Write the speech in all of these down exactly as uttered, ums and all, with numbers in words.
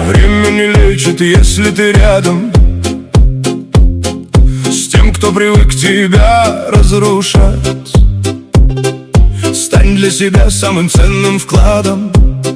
Время не лечит, если ты рядом с тем, кто привык тебя разрушать. Стань для себя самым ценным вкладом.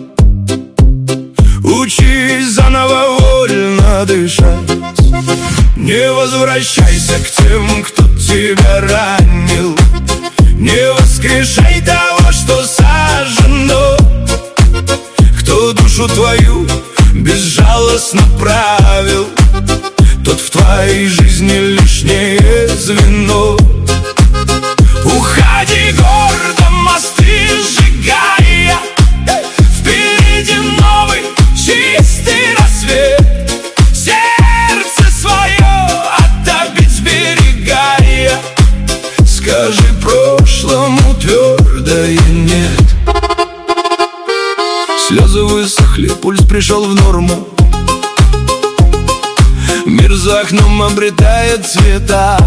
Учись заново вольно дышать. Не возвращайся к тем, кто тебя ранил. Не воскрешай того, что сожжено. Кто душу твою безжалостно правил, тот в твоей жизни лишнее звено. Уходи гордо, мосты сжигая. Впереди новый чистый рассвет. Сердце свое отопить сберегая. Скажи прошлому твердое нет. Слезы высохли, пульс пришел в норму. Мир за окном обретает цвета.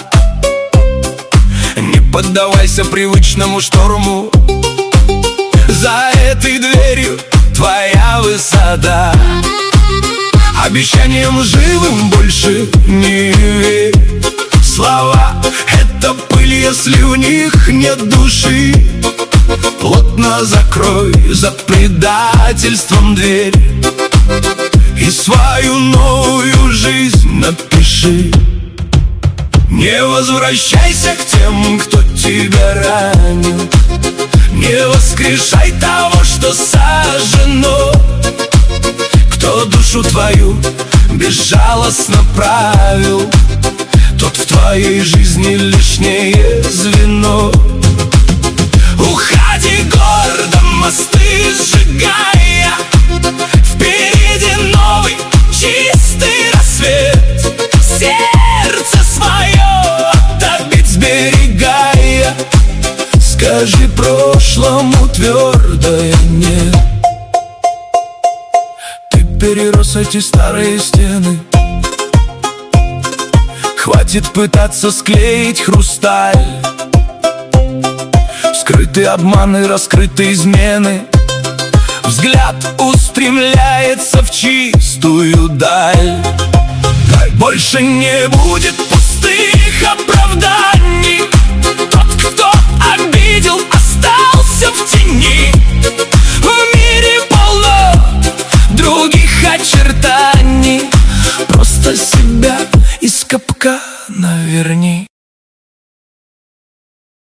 Не поддавайся привычному шторму. За этой дверью твоя высота. Обещаниям живым больше не верь. Слова — это пыль, если в них нет души. Плотно закрой за предательством дверь и свою новую жизнь напиши. Не возвращайся к тем, кто тебя ранил. Не воскрешай того, что сожжено. Кто душу твою безжалостно правил, тот в твоей жизни лишнее звено. Уходи гордо, мосты сжигая. Впереди новый чистый рассвет. Сердце свое отопить сберегая. Скажи прошлому твердое нет. Ты перерос эти старые стены. Хватит пытаться склеить хрусталь. Скрытые обманы, раскрытые измены. Взгляд устремляется в чистую даль. Больше не будет пустых оправданий. Тот, кто обидел, остался в тени. В мире полно других очертаний. Просто себя из капкана верни.